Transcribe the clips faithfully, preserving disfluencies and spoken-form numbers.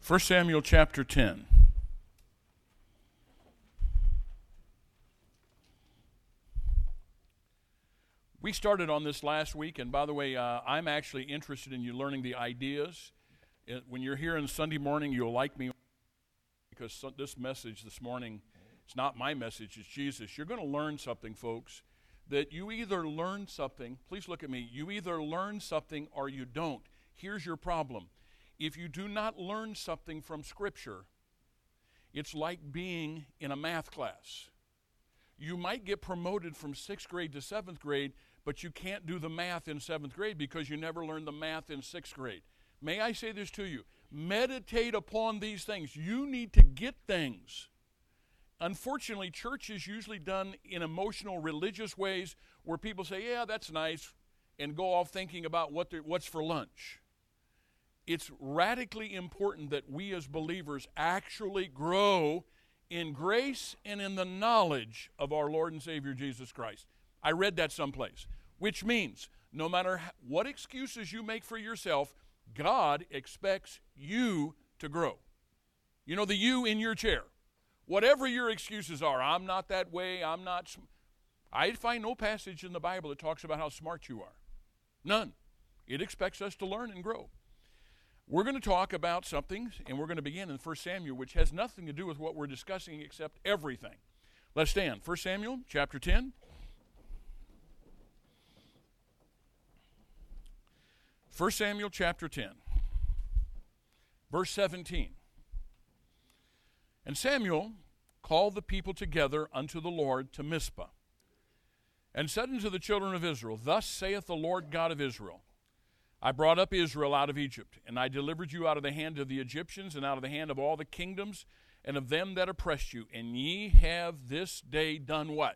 First Samuel chapter ten. We started on this last week, and by the way, uh, I'm actually interested in you learning the ideas. It, when you're here on Sunday morning, you'll like me because so, this message this morning, it's not my message, it's Jesus. You're going to learn something, folks, that you either learn something, please look at me, you either learn something or you don't. Here's your problem. If you do not learn something from Scripture, it's like being in a math class. You might get promoted from sixth grade to seventh grade, but you can't do the math in seventh grade because you never learned the math in sixth grade. May I say this to you? Meditate upon these things. You need to get things. Unfortunately, church is usually done in emotional, religious ways where people say, yeah, that's nice, and go off thinking about what what's for lunch. It's radically important that we as believers actually grow in grace and in the knowledge of our Lord and Savior Jesus Christ. I read that someplace, which means no matter what excuses you make for yourself, God expects you to grow. You know, the you in your chair. Whatever your excuses are, I'm not that way, I'm not. Sm- I find no passage in the Bible that talks about how smart you are. None. It expects us to learn and grow. We're going to talk about something, and we're going to begin in First Samuel, which has nothing to do with what we're discussing except everything. Let's stand. First Samuel chapter ten. First Samuel chapter ten, verse seventeen. And Samuel called the people together unto the Lord to Mizpah, and said unto the children of Israel, Thus saith the Lord God of Israel, I brought up Israel out of Egypt, and I delivered you out of the hand of the Egyptians, and out of the hand of all the kingdoms, and of them that oppressed you. And ye have this day done what?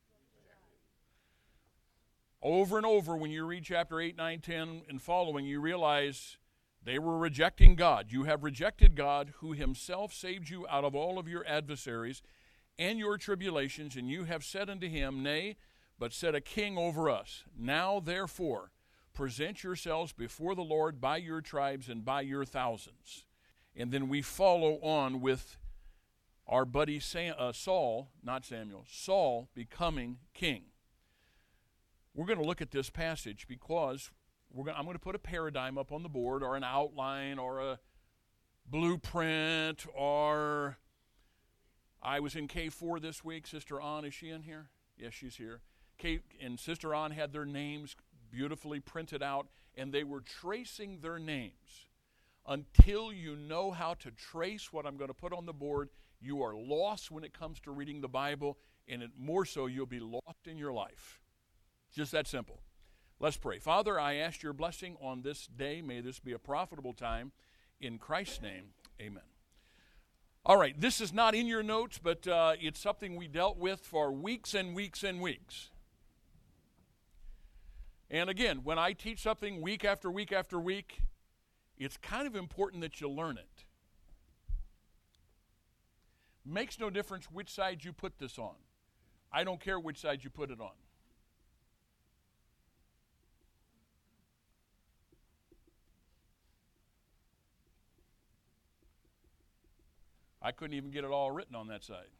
Over and over, when you read chapter eight, nine, ten, and following, you realize they were rejecting God. You have rejected God, who himself saved you out of all of your adversaries and your tribulations, and you have said unto him, Nay, but set a king over us. Now, therefore, present yourselves before the Lord by your tribes and by your thousands. And then we follow on with our buddy Sam, uh, Saul, not Samuel, Saul becoming king. We're going to look at this passage because we're going, I'm going to put a paradigm up on the board, or an outline, or a blueprint, or I was in K four this week. Sister Ann, is she in here? Yes, she's here. K, and Sister Ann had their names beautifully printed out, and they were tracing their names. Until you know how to trace what I'm going to put on the board, you are lost when it comes to reading the Bible, and it, more so, you'll be lost in your life. Just that simple. Let's pray. Father, I ask your blessing on this day. May this be a profitable time. In Christ's name, amen. All right, this is not in your notes, but uh, it's something we dealt with for weeks and weeks and weeks. And again, when I teach something week after week after week, it's kind of important that you learn it. Makes no difference which side you put this on. I don't care which side you put it on. I couldn't even get it all written on that side.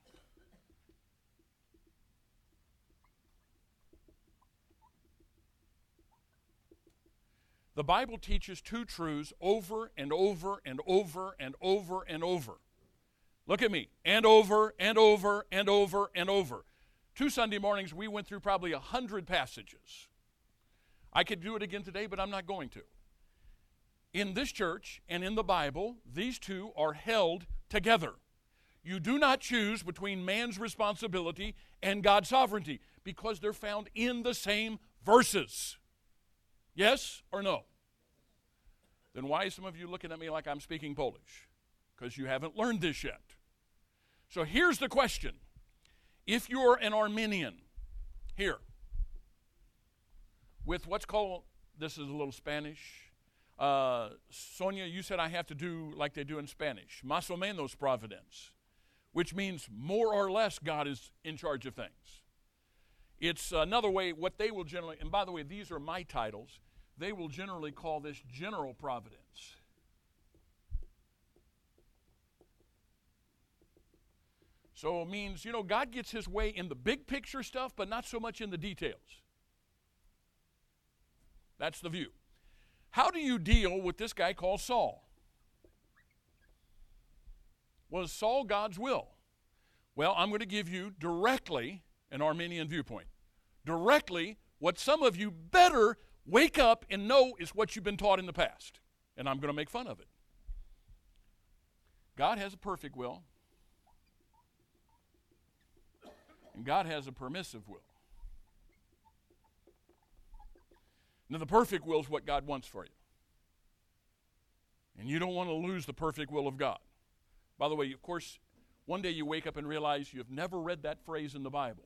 The Bible teaches two truths over and over and over and over and over. Look at me. And over and over and over and over. Two Sunday mornings, we went through probably a hundred passages. I could do it again today, but I'm not going to. In this church and in the Bible, these two are held together. You do not choose between man's responsibility and God's sovereignty because they're found in the same verses. Yes or no? Then why is some of you looking at me like I'm speaking Polish? Because you haven't learned this yet. So here's the question. If you're an Arminian, here, with what's called, this is a little Spanish, Uh, Sonia, you said I have to do like they do in Spanish, más o menos providence, which means more or less God is in charge of things. It's another way, what they will generally, and by the way, these are my titles, they will generally call this general providence. So it means, you know, God gets his way in the big picture stuff, but not so much in the details. That's the view. How do you deal with this guy called Saul? Was Saul God's will? Well, I'm going to give you directly an Arminian viewpoint. Directly, what some of you better wake up and know is what you've been taught in the past. And I'm going to make fun of it. God has a perfect will. And God has a permissive will. Now, the perfect will is what God wants for you. And you don't want to lose the perfect will of God. By the way, of course, one day you wake up and realize you've never read that phrase in the Bible.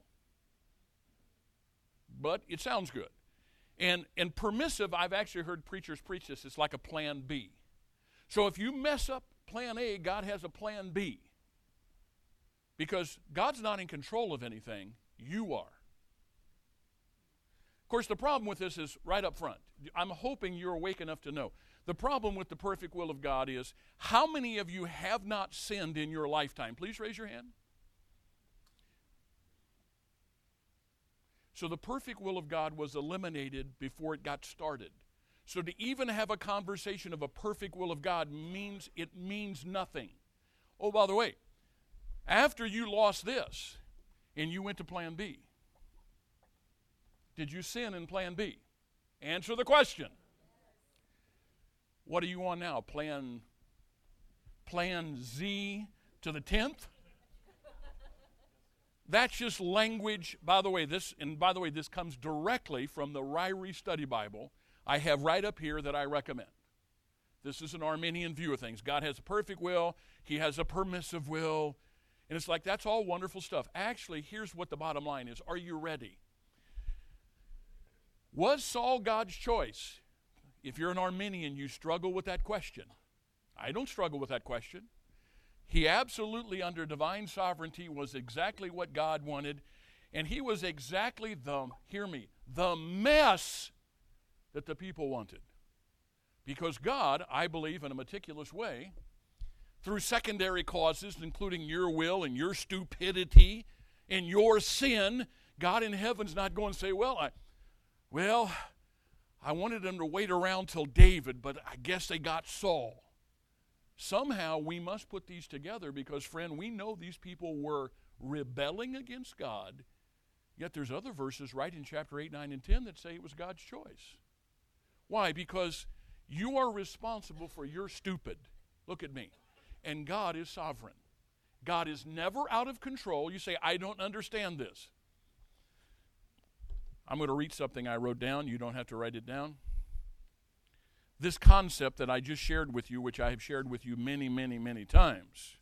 But it sounds good. And, and permissive, I've actually heard preachers preach this. It's like a plan B. So if you mess up plan A, God has a plan B. Because God's not in control of anything. You are. Of course, the problem with this is right up front. I'm hoping you're awake enough to know. The problem with the perfect will of God is, how many of you have not sinned in your lifetime? Please raise your hand. So the perfect will of God was eliminated before it got started. So to even have a conversation of a perfect will of God means it means nothing. Oh, by the way, after you lost this and you went to plan B, did you sin in plan B? Answer the question. What are you on now? Plan, plan Z to the tenth? That's just language. By the way, this, and by the way, this comes directly from the Ryrie Study Bible I have right up here that I recommend. This is an Arminian view of things. God has a perfect will. He has a permissive will. And it's like, that's all wonderful stuff. Actually, here's what the bottom line is. Are you ready? Was Saul God's choice? If you're an Arminian, you struggle with that question. I don't struggle with that question. He absolutely, under divine sovereignty, was exactly what God wanted, and he was exactly the, hear me, the mess that the people wanted. Because God, I believe in a meticulous way, through secondary causes, including your will and your stupidity and your sin, God in heaven's not going to say, well, I, well, I wanted them to wait around till David, but I guess they got Saul. Somehow we must put these together because, friend, we know these people were rebelling against God, yet there's other verses right in chapter eight, nine, and ten that say it was God's choice. Why? Because you are responsible for your stupid. Look at me. And God is sovereign. God is never out of control. You say, I don't understand this. I'm going to read something I wrote down. You don't have to write it down. This concept that I just shared with you, which I have shared with you many, many, many times,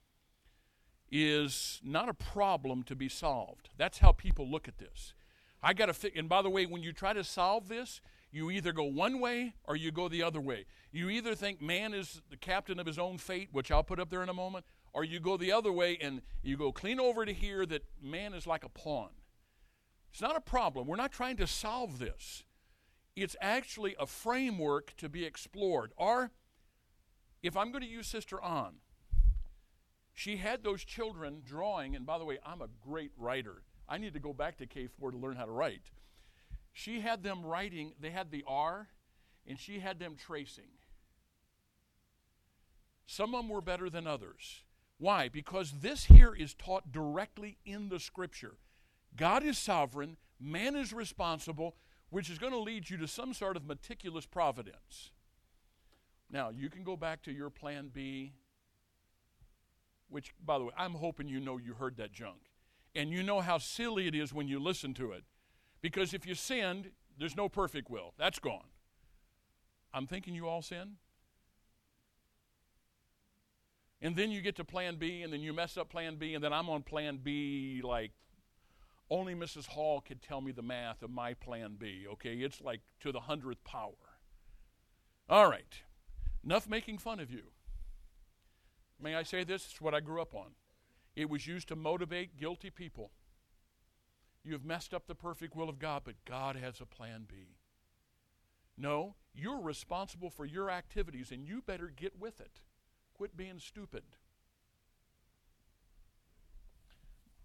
is not a problem to be solved. That's how people look at this. I got to fi- and by the way, when you try to solve this, you either go one way or you go the other way. You either think man is the captain of his own fate, which I'll put up there in a moment, or you go the other way and you go clean over to here that man is like a pawn. It's not a problem. We're not trying to solve this. It's actually a framework to be explored. Or, if I'm going to use Sister Ann, she had those children drawing, and by the way, I'm a great writer. I need to go back to K four to learn how to write. She had them writing, they had the R, and she had them tracing. Some of them were better than others. Why? Because this here is taught directly in the Scripture. God is sovereign, man is responsible, which is going to lead you to some sort of meticulous providence. Now, you can go back to your plan B, which, by the way, I'm hoping you know you heard that junk. And you know how silly it is when you listen to it. Because if you sinned, there's no perfect will. That's gone. I'm thinking you all sin. And then you get to plan B, and then you mess up plan B, and then I'm on plan B like only Missus Hall could tell me the math of my plan B, okay? It's like to the hundredth power. All right. Enough making fun of you. May I say this? It's what I grew up on. It was used to motivate guilty people. You've messed up the perfect will of God, but God has a plan B. No, you're responsible for your activities, and you better get with it. Quit being stupid.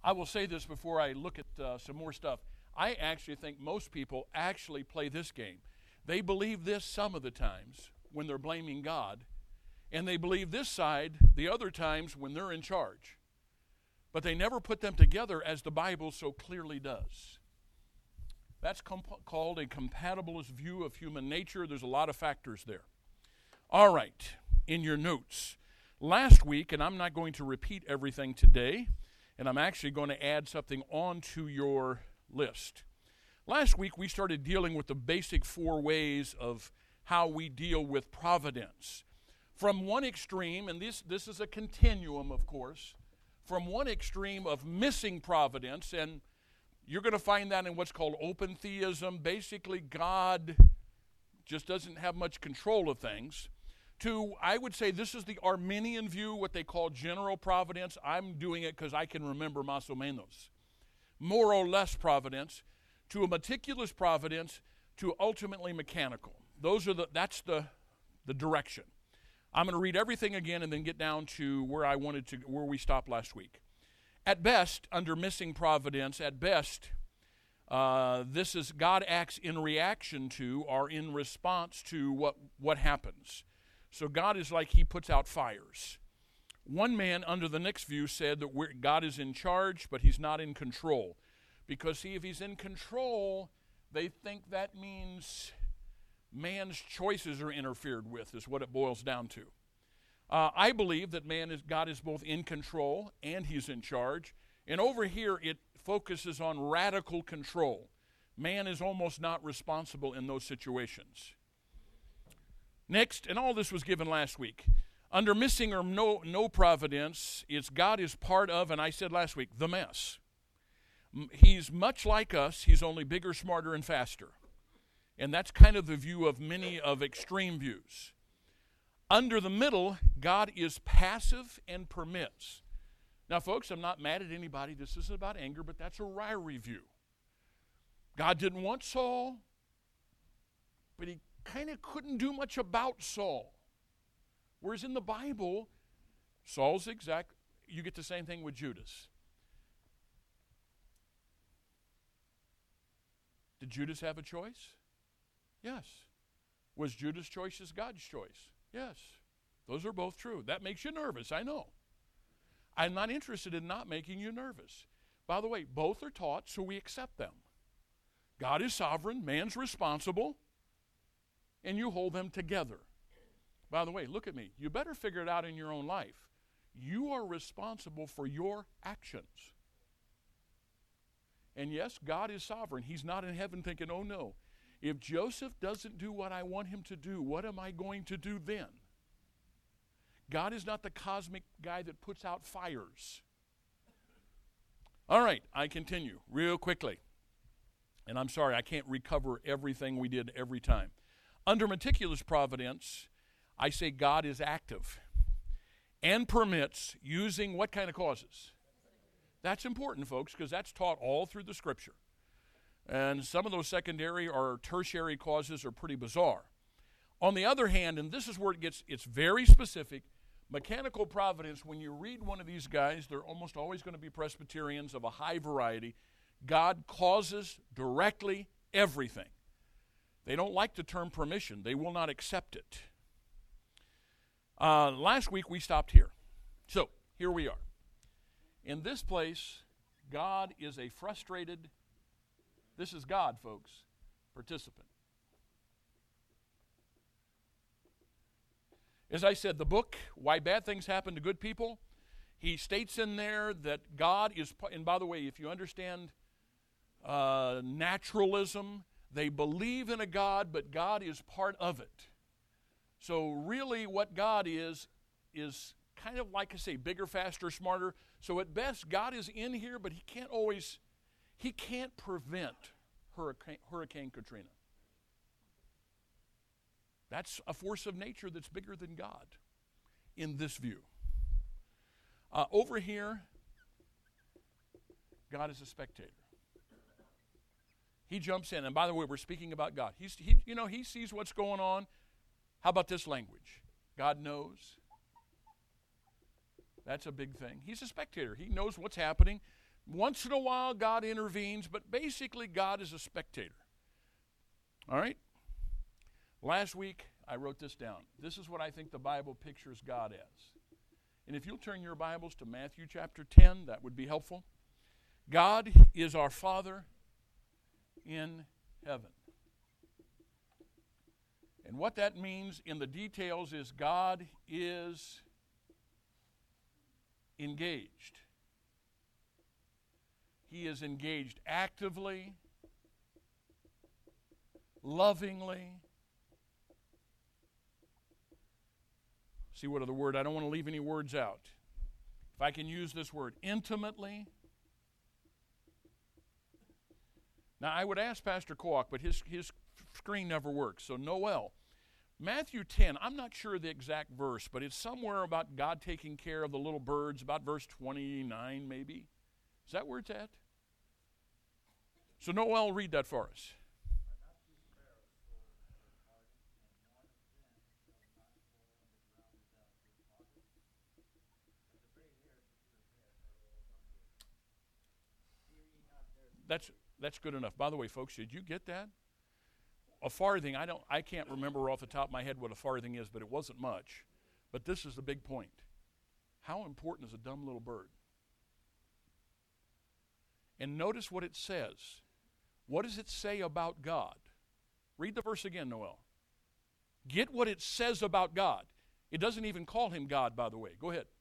I will say this before I look at uh, some more stuff. I actually think most people actually play this game. They believe this some of the times when they're blaming God, and they believe this side the other times when they're in charge. But they never put them together as the Bible so clearly does. That's comp- called a compatibilist view of human nature. There's a lot of factors there. All right, in your notes. Last week, and I'm not going to repeat everything today, and I'm actually going to add something onto your list. Last week, we started dealing with the basic four ways of how we deal with providence. From one extreme, and this, this is a continuum, of course, from one extreme of missing providence, and you're going to find that in what's called open theism. Basically, God just doesn't have much control of things. To, I would say this is the Arminian view, what they call general providence. I'm doing it because I can remember más o menos. More or less providence, to a meticulous providence, to ultimately mechanical. Those are the, that's the, the direction. I'm going to read everything again and then get down to where I wanted to, where we stopped last week. At best, under missing providence, at best, uh, this is God acts in reaction to or in response to what, what happens. So God is like he puts out fires. One man under the next view said that we're, God is in charge, but he's not in control. Because, see, if he's in control, they think that means man's choices are interfered with, is what it boils down to. Uh, I believe that man is God is both in control and he's in charge. And over here, it focuses on radical control. Man is almost not responsible in those situations. Next, and all this was given last week, under missing or no, no providence, it's God is part of, and I said last week, the mess. He's much like us, he's only bigger, smarter, and faster. And that's kind of the view of many of extreme views. Under the middle, God is passive and permits. Now, folks, I'm not mad at anybody. This isn't about anger, but that's a Ryrie view. God didn't want Saul, but he kind of couldn't do much about Saul. Whereas in the Bible, Saul's exact, you get the same thing with Judas. Did Judas have a choice? Yes. Was Judas' choice God's choice? Yes. Those are both true. That makes you nervous, I know. I'm not interested in not making you nervous. By the way, both are taught, so we accept them. God is sovereign, man's responsible, and you hold them together. By the way, look at me. You better figure it out in your own life. You are responsible for your actions. And yes, God is sovereign. He's not in heaven thinking, oh no, if Joseph doesn't do what I want him to do, what am I going to do then? God is not the cosmic guy that puts out fires. All right, I continue real quickly. And I'm sorry, I can't recover everything we did every time. Under meticulous providence, I say God is active and permits using what kind of causes? That's important, folks, because that's taught all through the Scripture. And some of those secondary or tertiary causes are pretty bizarre. On the other hand, and this is where it gets, it's very specific, mechanical providence, when you read one of these guys, they're almost always going to be Presbyterians of a high variety. God causes directly everything. They don't like the term permission. They will not accept it. Uh, last week we stopped here. So, here we are. In this place, God is a frustrated, this is God, folks, participant. As I said, the book, Why Bad Things Happen to Good People, he states in there that God is, and by the way, if you understand uh, naturalism, they believe in a God, but God is part of it. So really what God is, is kind of like I say, bigger, faster, smarter. So at best, God is in here, but he can't always, he can't prevent Hurricane, Hurricane Katrina. That's a force of nature that's bigger than God in this view. Uh, over here, God is a spectator. He jumps in, and by the way, we're speaking about God. He's, he, you know, he sees what's going on. How about this language? God knows. That's a big thing. He's a spectator. He knows what's happening. Once in a while, God intervenes, but basically, God is a spectator. All right? Last week, I wrote this down. This is what I think the Bible pictures God as. And if you'll turn your Bibles to Matthew chapter ten, that would be helpful. God is our Father in heaven. And what that means in the details is God is engaged. He is engaged actively, lovingly. See what other word? I don't want to leave any words out. If I can use this word, intimately. Now, I would ask Pastor Koak, but his, his screen never works. So, Noel, Matthew ten, I'm not sure the exact verse, but it's somewhere about God taking care of the little birds, about verse twenty-nine maybe. Is that where it's at? So, Noel, read that for us. That's that's good enough. By the way, folks, did you get that? A farthing, I don't I can't remember off the top of my head what a farthing is, but it wasn't much. But this is the big point. How important is a dumb little bird? And notice what it says. What does it say about God? Read the verse again, Noel. Get what it says about God. It doesn't even call him God, by the way. Go ahead.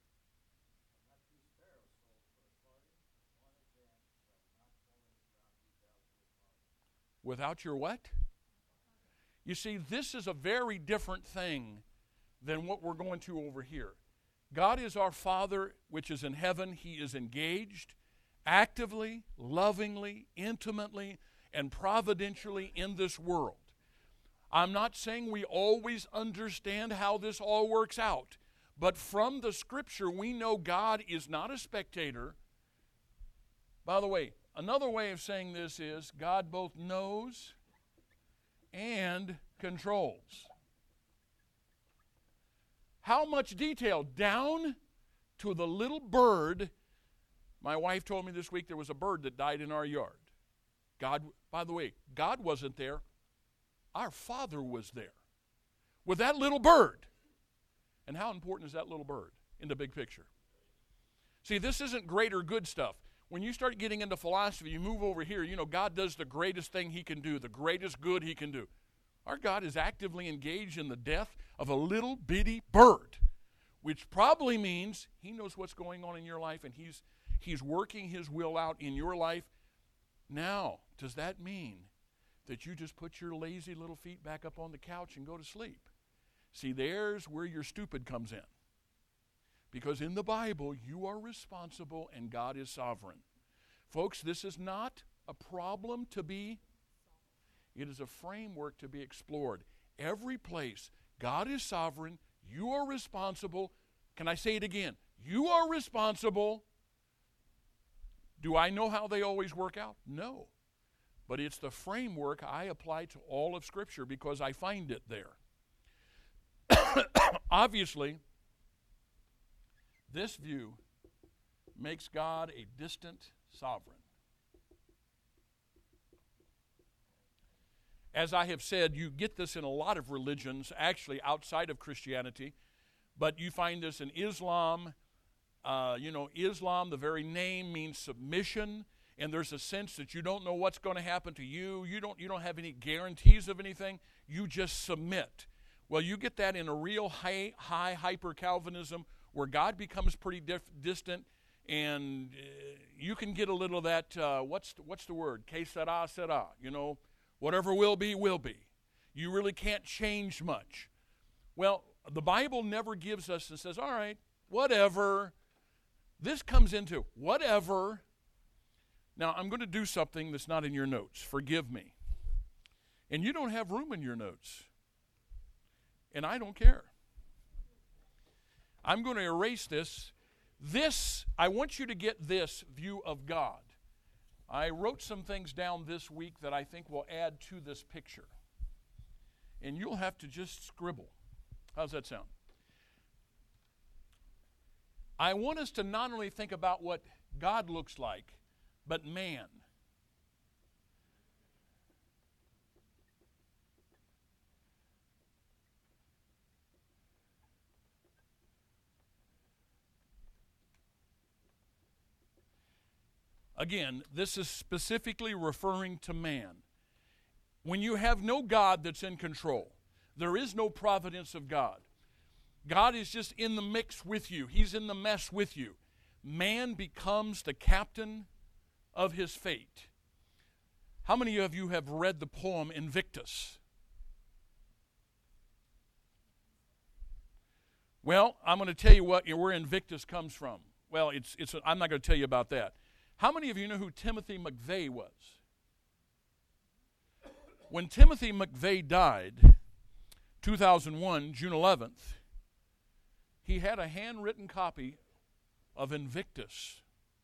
Without your what? You see, this is a very different thing than what we're going to over here. God is our Father, which is in heaven. He is engaged actively, lovingly, intimately, and providentially in this world. I'm not saying we always understand how this all works out, but from the Scripture, we know God is not a spectator. By the way, another way of saying this is God both knows and controls. How much detail? Down to the little bird. My wife told me this week there was a bird that died in our yard. God, by the way, God wasn't there. Our Father was there with that little bird. And how important is that little bird in the big picture? See, this isn't greater good stuff. When you start getting into philosophy, you move over here, you know, God does the greatest thing he can do, the greatest good he can do. Our God is actively engaged in the death of a little bitty bird, which probably means he knows what's going on in your life and he's he's working his will out in your life. Now, does that mean that you just put your lazy little feet back up on the couch and go to sleep? See, there's where your stupid comes in. Because in the Bible, you are responsible and God is sovereign. Folks, this is not a problem to be, it is a framework to be explored. Every place, God is sovereign, you are responsible. Can I say it again? You are responsible. Do I know how they always work out? No. But it's the framework I apply to all of Scripture because I find it there. Obviously, this view makes God a distant sovereign. As I have said, you get this in a lot of religions, actually outside of Christianity, but you find this in Islam. Uh, you know, Islam, the very name means submission, and there's a sense that you don't know what's going to happen to you. You don't, you don't have any guarantees of anything. You just submit. Well, you get that in a real high, high hyper-Calvinism where God becomes pretty dif- distant, and uh, you can get a little of that, uh, what's, the, what's the word? Que sera, sera. You know, whatever will be, will be. You really can't change much. Well, the Bible never gives us and says, all right, whatever. This comes into whatever. Now, I'm going to do something that's not in your notes. Forgive me. And you don't have room in your notes. And I don't care. I'm going to erase this. This, I want you to get this view of God. I wrote some things down this week that I think will add to this picture. And you'll have to just scribble. How's that sound? I want us to not only think about what God looks like, but man. Again, this is specifically referring to man. When you have no God that's in control, there is no providence of God. God is just in the mix with you. He's in the mess with you. Man becomes the captain of his fate. How many of you have read the poem Invictus? Well, I'm going to tell you what where Invictus comes from. Well, it's it's. I'm not going to tell you about that. How many of you know who Timothy McVeigh was? When Timothy McVeigh died, two thousand one, June eleventh, he had a handwritten copy of Invictus.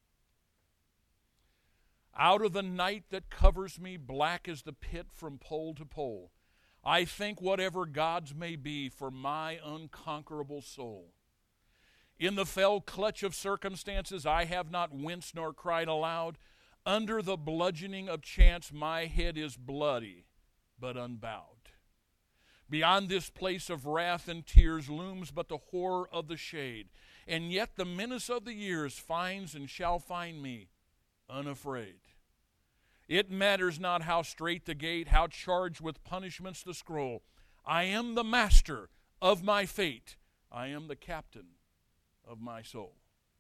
Out of the night that covers me, black as the pit from pole to pole, I think whatever gods may be for my unconquerable soul. In the fell clutch of circumstances, I have not winced nor cried aloud. Under the bludgeoning of chance, my head is bloody, but unbowed. Beyond this place of wrath and tears looms but the horror of the shade, and yet the menace of the years finds and shall find me unafraid. It matters not how strait the gate, how charged with punishments the scroll. I am the master of my fate. I am the captain of my soul.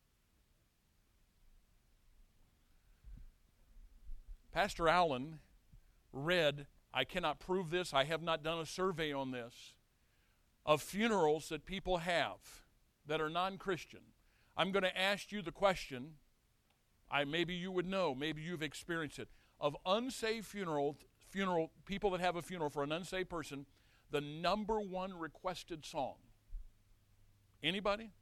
Pastor Allen read, I cannot prove this, I have not done a survey on this, of funerals that people have that are non-Christian. I'm going to ask you the question, I maybe you would know, maybe you've experienced it, of unsaved funeral, funeral people that have a funeral for an unsaved person, the number one requested song. Anybody?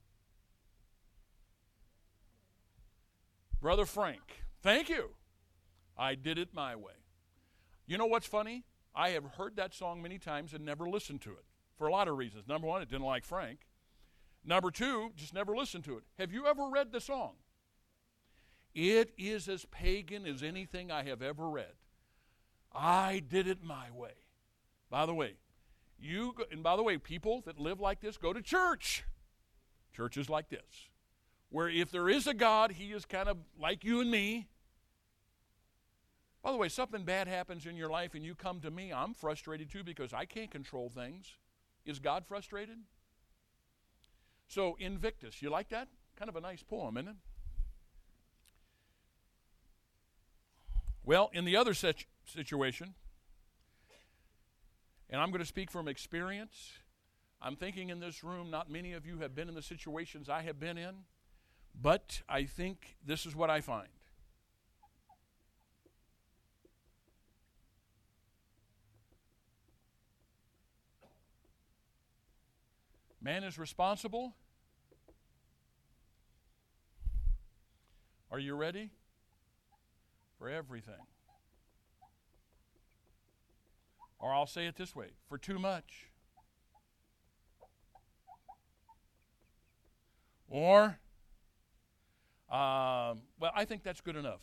Brother Frank, thank you. I did it my way. You know what's funny? I have heard that song many times and never listened to it for a lot of reasons. Number one, it didn't like Frank. Number two, just never listened to it. Have you ever read the song? It is as pagan as anything I have ever read. I did it my way. By the way, you go, and by the way, people that live like this go to church. Churches like this, where if there is a God, he is kind of like you and me. By the way, something bad happens in your life and you come to me, I'm frustrated too because I can't control things. Is God frustrated? So, Invictus, you like that? Kind of a nice poem, isn't it? Well, in the other situ- situation, and I'm going to speak from experience, I'm thinking in this room, not many of you have been in the situations I have been in, but I think this is what I find. Man is responsible. Are you ready? For everything. Or I'll say it this way, for too much. Or, um, well, I think that's good enough.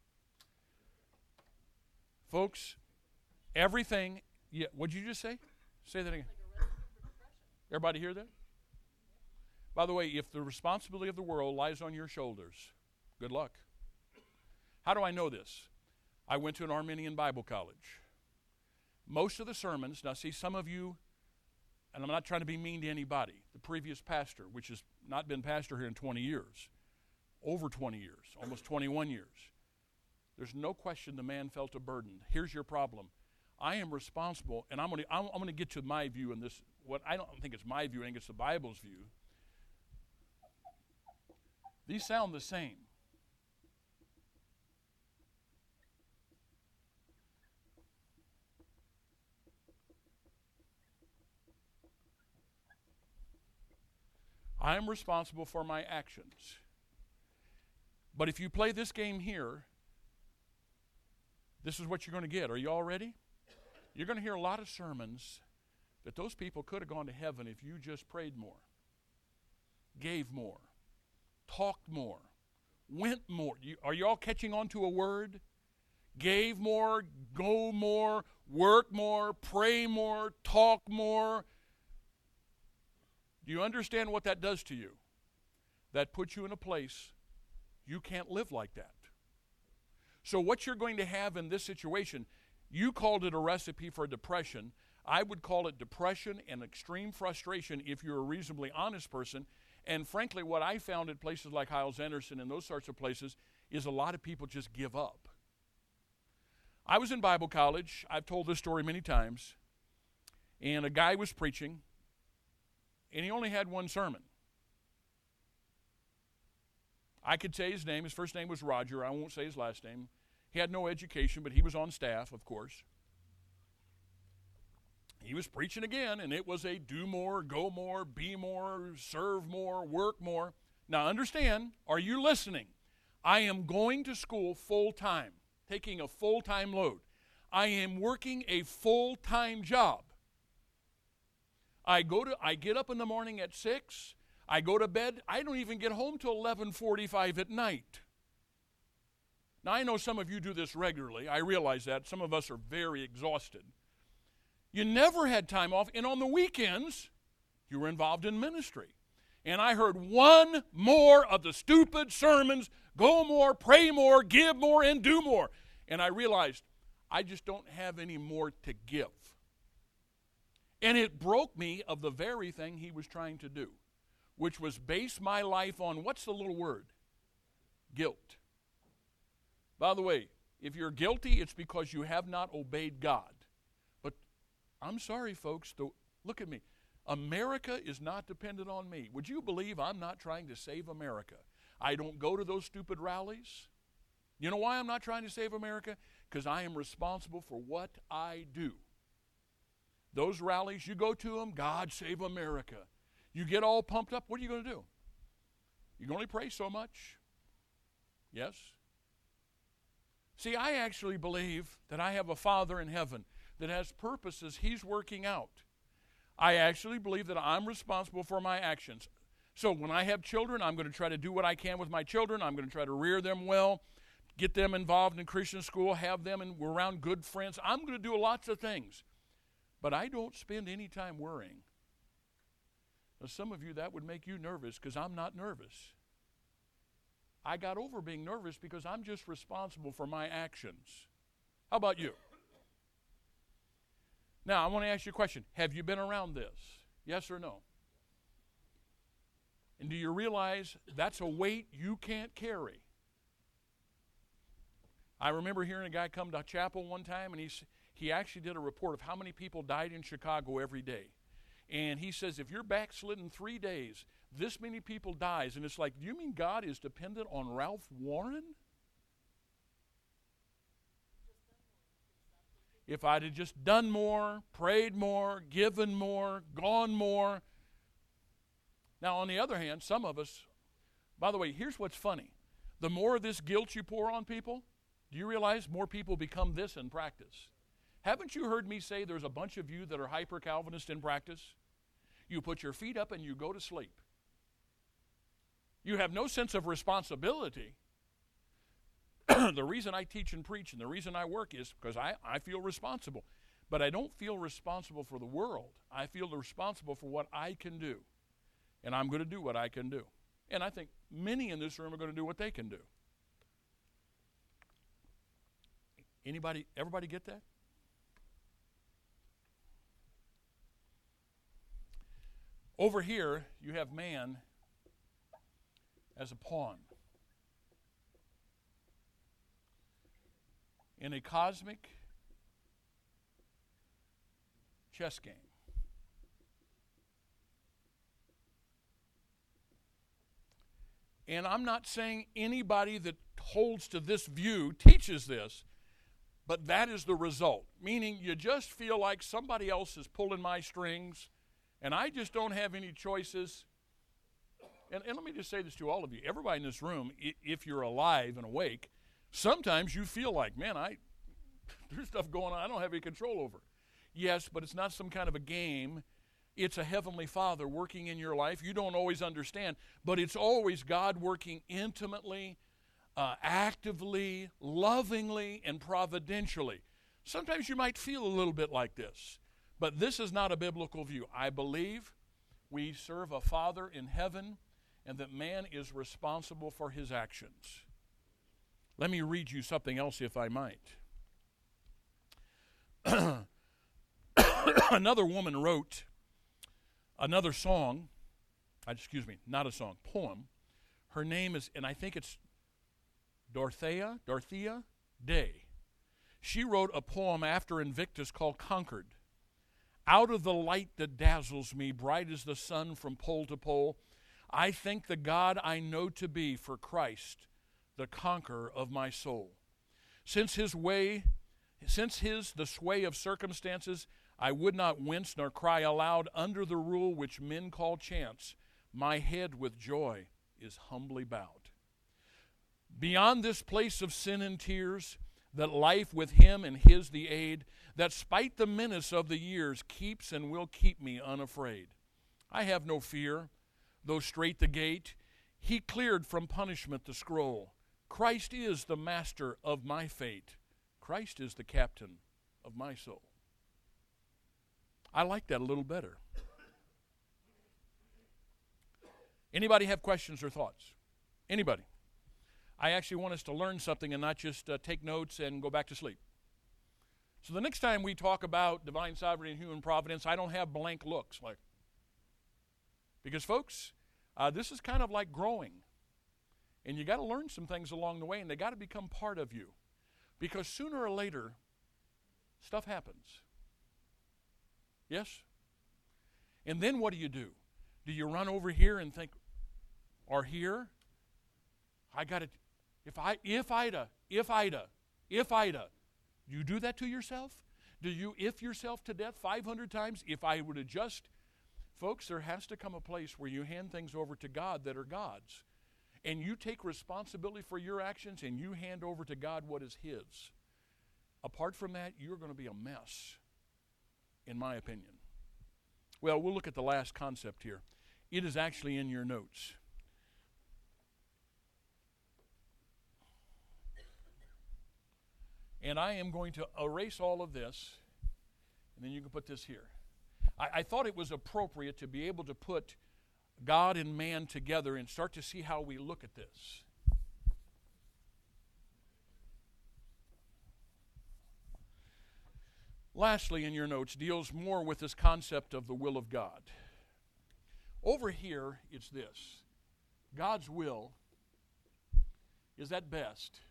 Folks, everything, yeah, what'd you just say? Say that again. Everybody hear that? By the way, if the responsibility of the world lies on your shoulders, good luck. How do I know this? I went to an Arminian Bible college. Most of the sermons, now see some of you, and I'm not trying to be mean to anybody, the previous pastor, which has not been pastor here in twenty years, over twenty years, almost twenty-one years. There's no question the man felt a burden. Here's your problem. I am responsible, and I'm going to I'm, I'm going to get to my view in this. What I don't think it's my view, I think it's the Bible's view. These sound the same. I am responsible for my actions. But if you play this game here, this is what you're going to get. Are you all ready? You're going to hear a lot of sermons that those people could have gone to heaven if you just prayed more, gave more, talked more, went more. You, are you all catching on to a word? Gave more, go more, work more, pray more, talk more. Do you understand what that does to you? That puts you in a place you can't live like that. So what you're going to have in this situation, you called it a recipe for depression. I would call it depression and extreme frustration if you're a reasonably honest person. And frankly, what I found at places like Hyles-Anderson and those sorts of places is a lot of people just give up. I was in Bible college. I've told this story many times. And a guy was preaching, and he only had one sermon. I could say his name. His first name was Roger. I won't say his last name. He had no education, but he was on staff, of course. He was preaching again, and it was a do more, go more, be more, serve more, work more. Now understand, are you listening? I am going to school full time, taking a full-time load. I am working a full-time job. I go to I get up in the morning at six. I go to bed. I don't even get home till eleven forty-five at night. Now, I know some of you do this regularly. I realize that. Some of us are very exhausted. You never had time off, and on the weekends, you were involved in ministry. And I heard one more of the stupid sermons, go more, pray more, give more, and do more. And I realized I just don't have any more to give. And it broke me of the very thing he was trying to do, which was base my life on, what's the little word? Guilt. By the way, if you're guilty, it's because you have not obeyed God. But I'm sorry, folks, the, look at me. America is not dependent on me. Would you believe I'm not trying to save America? I don't go to those stupid rallies. You know why I'm not trying to save America? Because I am responsible for what I do. Those rallies, you go to them, God save America. You get all pumped up, what are you going to do? You can only pray so much. Yes? See, I actually believe that I have a Father in heaven that has purposes He's working out. I actually believe that I'm responsible for my actions. So when I have children, I'm going to try to do what I can with my children. I'm going to try to rear them well, get them involved in Christian school, have them in, around good friends. I'm going to do lots of things. But I don't spend any time worrying. Now, some of you, that would make you nervous because I'm not nervous. I got over being nervous because I'm just responsible for my actions. How about you? Now, I want to ask you a question. Have you been around this? Yes or no? And do you realize that's a weight you can't carry? I remember hearing a guy come to chapel one time, and he, he actually did a report of how many people died in Chicago every day. And he says, if you're backslidden three days, this many people dies. And it's like, do you mean God is dependent on Ralph Warren? If I'd have just done more, prayed more, given more, gone more. Now, on the other hand, some of us, by the way, here's what's funny. The more of this guilt you pour on people, do you realize more people become this in practice? Haven't you heard me say there's a bunch of you that are hyper-Calvinist in practice? You put your feet up and you go to sleep. You have no sense of responsibility. The reason I teach and preach and the reason I work is because I, I feel responsible. But I don't feel responsible for the world. I feel responsible for what I can do. And I'm going to do what I can do. And I think many in this room are going to do what they can do. Anybody, everybody get that? Over here, you have man as a pawn in a cosmic chess game. And I'm not saying anybody that holds to this view teaches this, but that is the result. Meaning you just feel like somebody else is pulling my strings, and I just don't have any choices. And, and let me just say this to all of you. Everybody in this room, if you're alive and awake, sometimes you feel like, man, I there's stuff going on I don't have any control over. Yes, but it's not some kind of a game. It's a heavenly Father working in your life. You don't always understand, but it's always God working intimately uh, actively, lovingly, and providentially. Sometimes you might feel a little bit like this, but this is not a biblical view. I believe we serve a Father in heaven and that man is responsible for his actions. Let me read you something else, if I might. Another woman wrote another song, excuse me, not a song, poem. Her name is, and I think it's Dorothea, Dorothea Day. She wrote a poem after Invictus called Conquered. Out of the light that dazzles me, bright as the sun from pole to pole, I thank the God I know to be for Christ, the conqueror of my soul. Since his way, since his the sway of circumstances, I would not wince nor cry aloud under the rule which men call chance. My head with joy is humbly bowed. Beyond this place of sin and tears, that life with him and his the aid, that spite the menace of the years keeps and will keep me unafraid. I have no fear, though strait the gate, he cleared from punishment the scroll. Christ is the master of my fate. Christ is the captain of my soul. I like that a little better. Anybody have questions or thoughts? Anybody? I actually want us to learn something and not just uh, take notes and go back to sleep. So the next time we talk about divine sovereignty and human providence, I don't have blank looks. like, Because, folks, uh, this is kind of like growing. And you got to learn some things along the way, and they got to become part of you. Because sooner or later, stuff happens. Yes? And then what do you do? Do you run over here and think, or here? I got it. If I, if I'da, if I'da, if I'da. Do you do that to yourself? Do you if yourself to death five hundred times? If I would adjust, folks, there has to come a place where you hand things over to God that are God's. And you take responsibility for your actions and you hand over to God what is his. Apart from that, you're going to be a mess, in my opinion. Well, we'll look at the last concept here. It is actually in your notes. And I am going to erase all of this, and then you can put this here. I, I thought it was appropriate to be able to put God and man together and start to see how we look at this. Lastly, in your notes, deals more with this concept of the will of God. Over here, it's this. God's will is at best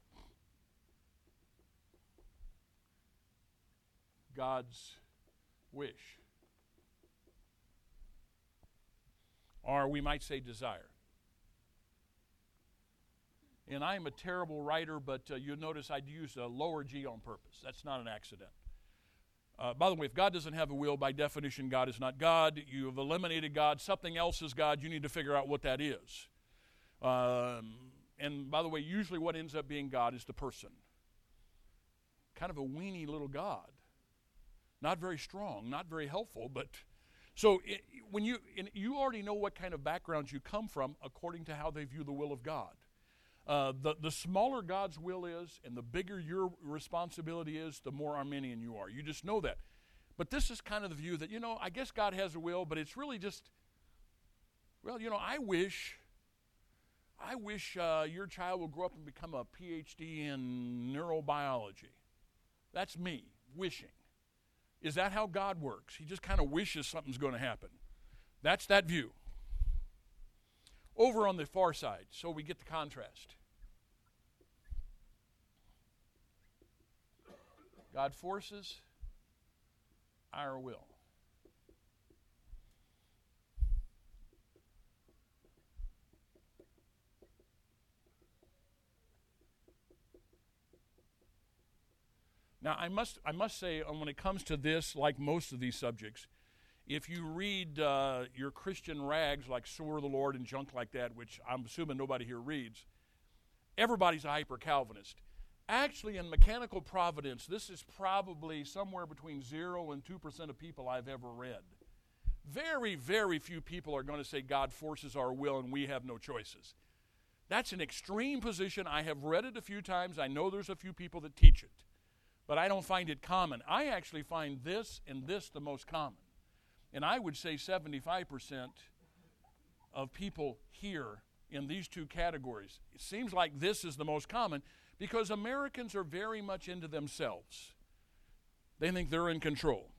God's wish. Or we might say desire. And I am a terrible writer, but uh, you'll notice I'd use a lower G on purpose. That's not an accident. Uh, by the way, if God doesn't have a will, by definition, God is not God. You have eliminated God. Something else is God. You need to figure out what that is. Um, and by the way, usually what ends up being God is the person. Kind of a weenie little God. Not very strong, not very helpful, but so it, when you and you already know what kind of backgrounds you come from according to how they view the will of God. Uh, the, the smaller God's will is and the bigger your responsibility is, the more Arminian you are. You just know that. But this is kind of the view that, you know, I guess God has a will, but it's really just, well, you know, I wish, I wish uh, your child will grow up and become a P H D in neurobiology. That's me, wishing. Is that how God works? He just kind of wishes something's going to happen. That's that view. Over on the far side, so we get the contrast. God forces our will. Now, I must I must say, when it comes to this, like most of these subjects, if you read uh, your Christian rags like Sword of the Lord and junk like that, which I'm assuming nobody here reads, everybody's a hyper-Calvinist. Actually, in mechanical providence, this is probably somewhere between zero and two percent of people I've ever read. Very, very few people are going to say God forces our will and we have no choices. That's an extreme position. I have read it a few times. I know there's a few people that teach it, but I don't find it common. I actually find this and this the most common. And I would say seventy-five percent of people here in these two categories. It seems like this is the most common because Americans are very much into themselves. They think they're in control.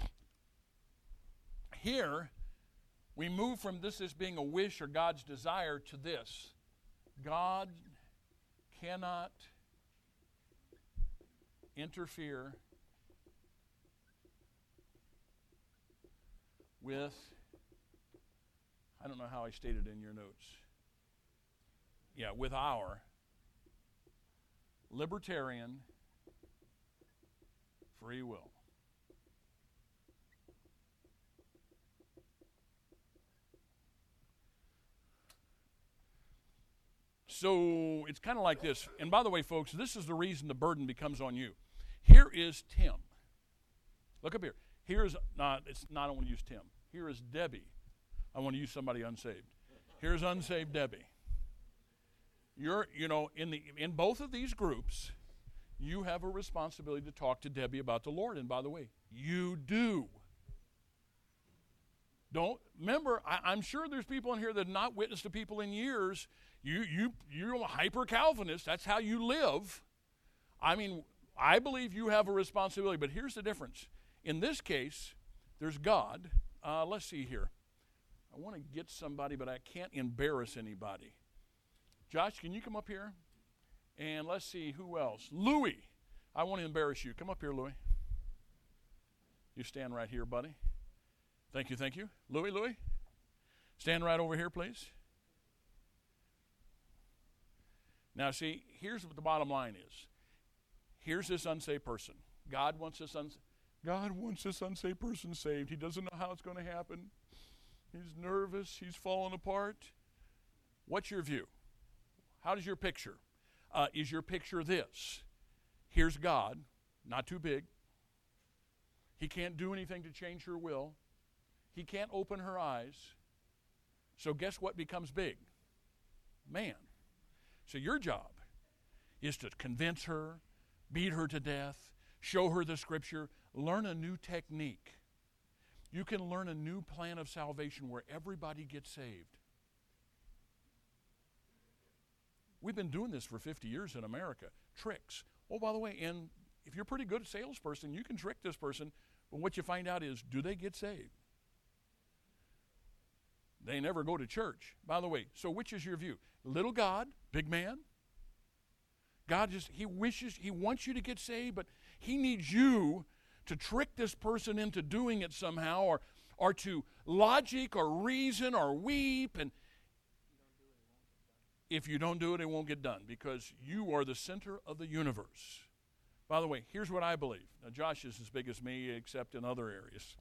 Here, we move from this as being a wish or God's desire to this. God cannot interfere with, I don't know how I stated in your notes. Yeah, with our libertarian free will. So it's kind of like this. And by the way, folks, this is the reason the burden becomes on you. Here is Tim. Look up here. Here's not, it's not, I don't want to use Tim. Here is Debbie. I want to use somebody unsaved. Here's unsaved Debbie. You're, you know, in the in both of these groups, you have a responsibility to talk to Debbie about the Lord. And by the way, you do. Don't, remember, I, I'm sure there's people in here that have not witnessed to people in years. You, you, you're a hyper-Calvinist. That's how you live. I mean, I believe you have a responsibility, but here's the difference. In this case, there's God. Uh, let's see here. I want to get somebody, but I can't embarrass anybody. Josh, can you come up here? And let's see, who else? Louie. I want to embarrass you. Come up here, Louie. You stand right here, buddy. Thank you, thank you. Louie, Louie. Stand right over here, please. Now, see, here's what the bottom line is. Here's this unsaved person. God wants this unsaved God wants this unsaved person saved. He doesn't know how it's going to happen. He's nervous. He's falling apart. What's your view? How does your picture? Uh, is your picture this? Here's God, not too big. He can't do anything to change her will. He can't open her eyes. So guess what becomes big? Man. So your job is to convince her, beat her to death, show her the Scripture, learn a new technique. You can learn a new plan of salvation where everybody gets saved. We've been doing this for fifty years in America. Tricks. Oh, by the way, and if you're a pretty good salesperson, you can trick this person, but what you find out is, do they get saved? They never go to church. By the way, so which is your view? Little God, big man? God just, he wishes, he wants you to get saved, but he needs you to trick this person into doing it somehow, or, or to logic or reason or weep. And if you don't do it, it won't get done because you are the center of the universe. By the way, here's what I believe. Now, Josh is as big as me, except in other areas.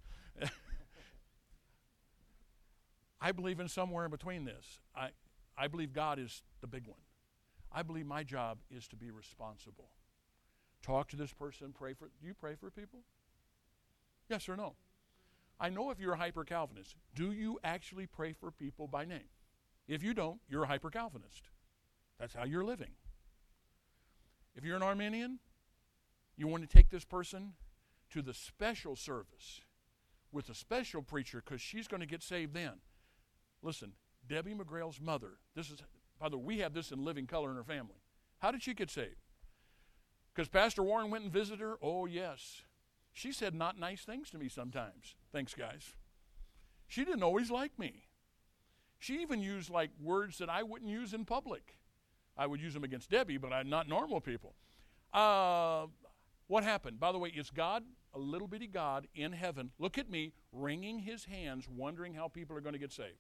I believe in somewhere in between this. I, I believe God is the big one. I believe my job is to be responsible. Talk to this person, pray for, do you pray for people? Yes or no? I know if you're a hyper-Calvinist, do you actually pray for people by name? If you don't, you're a hyper-Calvinist. That's how you're living. If you're an Arminian, you want to take this person to the special service with a special preacher because she's going to get saved then. Listen, Debbie McGrail's mother, this is, by the way, we have this in living color in her family. How did she get saved? Because Pastor Warren went and visited her? Oh, yes. She said not nice things to me sometimes. Thanks, guys. She didn't always like me. She even used like words that I wouldn't use in public. I would use them against Debbie, but I, not normal people. Uh, what happened? By the way, is God, a little bitty God in heaven, look at me, wringing his hands, wondering how people are going to get saved?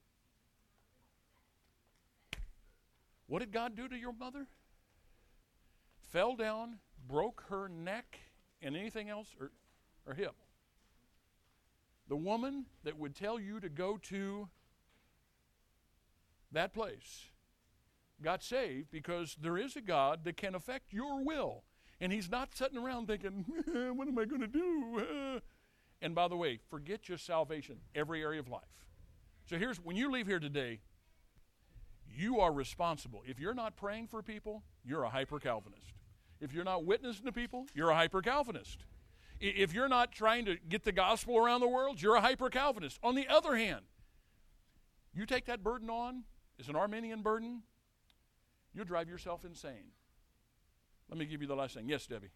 What did God do to your mother? Fell down, broke her neck, and anything else, or, or hip. The woman that would tell you to go to that place got saved because there is a God that can affect your will. And he's not sitting around thinking, what am I going to do? And by the way, forget your salvation, every area of life. So here's, when you leave here today, You are responsible. If you're not praying for people, you're a hyper-Calvinist. If you're not witnessing to people, you're a hyper-Calvinist. If you're not trying to get the gospel around the world, you're a hyper-Calvinist. On the other hand, you take that burden on as an Arminian burden, you'll drive yourself insane. Let me give you the last thing. Yes, Debbie.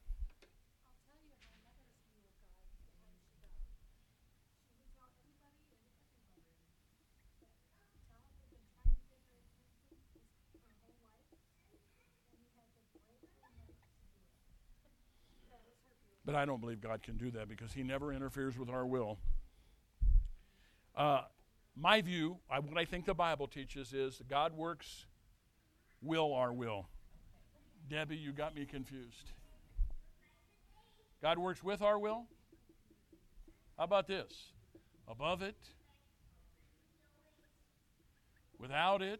But I don't believe God can do that because he never interferes with our will. Uh, my view, I, what I think the Bible teaches is that God works will our will. Debbie, you got me confused. God works with our will? How about this? Above it, without it,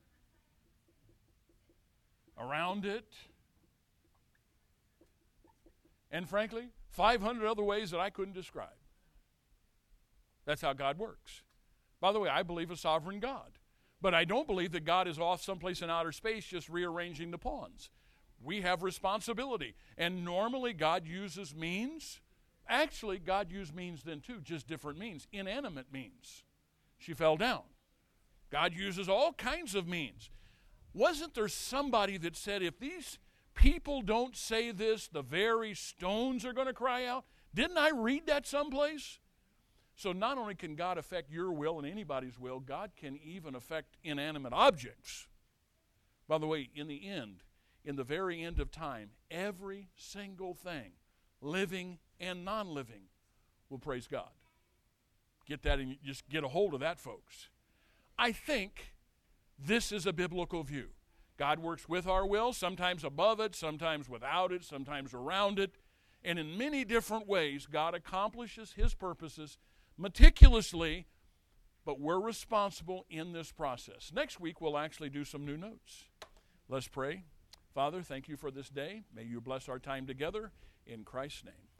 around it, and frankly, five hundred other ways that I couldn't describe. That's how God works. By the way, I believe a sovereign God. But I don't believe that God is off someplace in outer space just rearranging the pawns. We have responsibility. And normally God uses means. Actually, God used means then too, just different means. Inanimate means. She fell down. God uses all kinds of means. Wasn't there somebody that said, if these people don't say this, the very stones are going to cry out? Didn't I read that someplace? So not only can God affect your will and anybody's will, God can even affect inanimate objects. By the way, in the end, in the very end of time, every single thing, living and non-living, will praise God. Get that and just get a hold of that, folks. I think this is a biblical view. God works with our will, sometimes above it, sometimes without it, sometimes around it. And in many different ways, God accomplishes his purposes meticulously, but we're responsible in this process. Next week, we'll actually do some new notes. Let's pray. Father, thank you for this day. May you bless our time together in Christ's name.